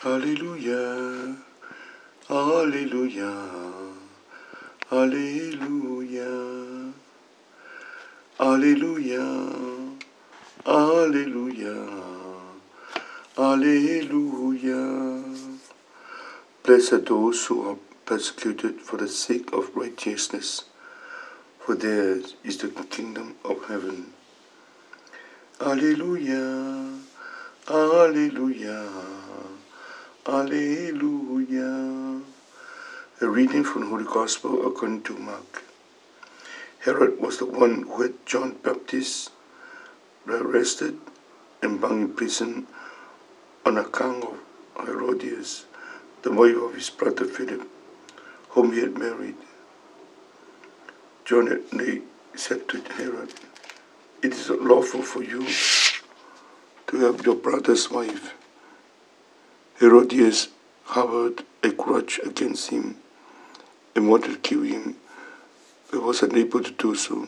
Hallelujah, Hallelujah, Hallelujah, Hallelujah, Hallelujah, Hallelujah. Blessed are those who are persecuted for the sake of righteousness, for theirs is the kingdom of heaven. Hallelujah, Hallelujah, Hallelujah. A reading from the Holy Gospel according to Mark. Herod was the one who had John Baptist arrested and bound in prison on account of Herodias, the wife of his brother Philip, whom he had married. John said to Herod, "It is not lawful for you to have your brother's wife." Herodias harbored a grudge against him and wanted to kill him, but was unable to do so.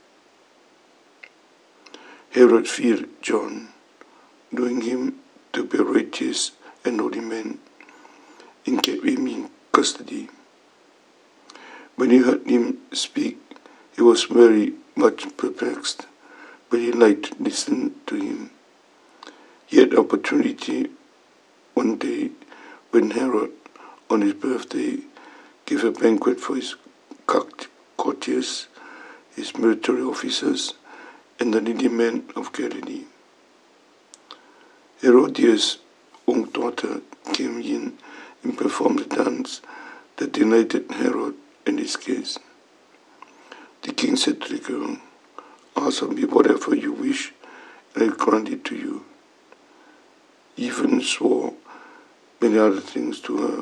Herod feared John, knowing him to be a righteous and holy man, and kept him in custody. When he heard him speak, he was very much perplexed, but he liked to listen to him. He had opportunity one day when Herod, on his birthday, gave a banquet for his courtiers, his military officers, and the needy men of Galilee. Herodias' own daughter came in and performed a dance that delighted Herod and his guests. The king said to the girl, "Ask of me whatever you wish, and I will grant it to you." He even swore many other things to her.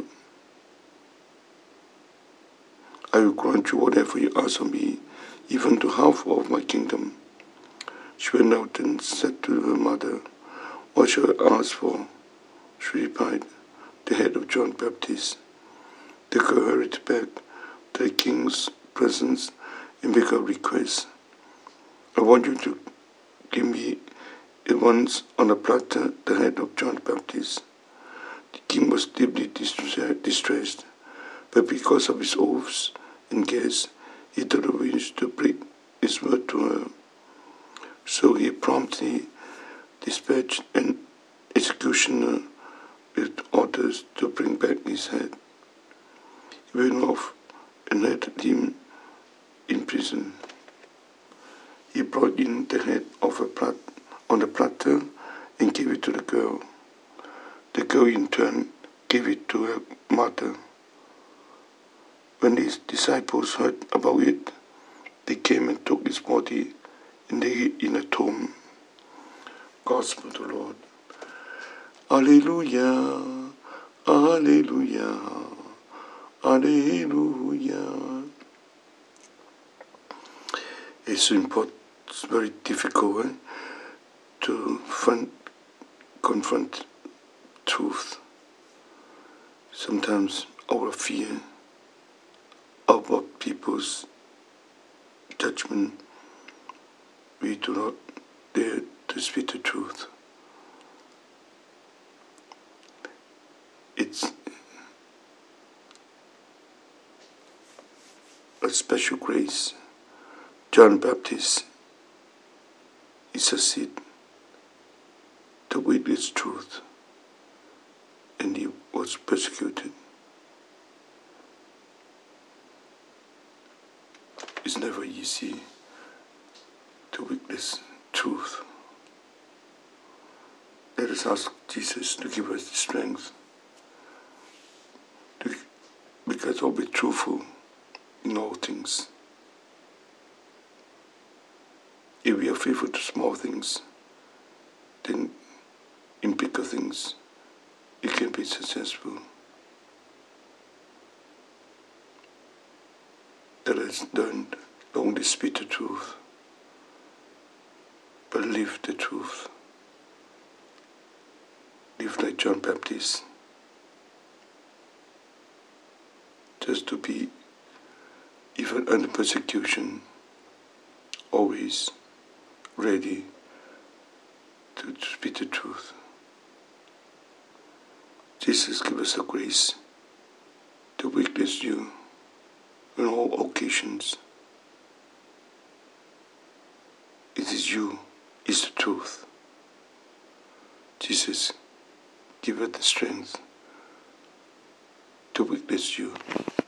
"I will grant you whatever you ask of me, even to half of my kingdom." She went out and said to her mother, "What shall I ask for?" She replied, "The head of John Baptist." The girl hurried back to the king's presence and made a request. "I want you to give me at once on a platter the head of John Baptist." The king was deeply distressed, but because of his oaths and guests, he did not wish to break his word to her. So he promptly dispatched an executioner with orders to bring back his head. He went off and had him in prison. He brought in the head on a platter and gave it to the girl. The girl in turn gave it to her mother. When his disciples heard about it, they came and took his body and laid it in a tomb. Gospel of the Lord. Alleluia, Alleluia, Alleluia. It's very difficult to confront truth. Sometimes out of fear, about people's judgment, we do not dare to speak the truth. It's a special grace. John Baptist succeeded to witness truth, and he was persecuted. It's never easy to witness truth. Let us ask Jesus to give us the strength because I'll be truthful in all things. If we are faithful to small things, then in bigger things, you can be successful. Let us learn not only speak the truth, but live the truth. Live like John Baptist. Just to be, even under persecution, always ready to speak the truth. Jesus, give us the grace to witness you on all occasions. It is you, is the truth. Jesus, give us the strength to witness you.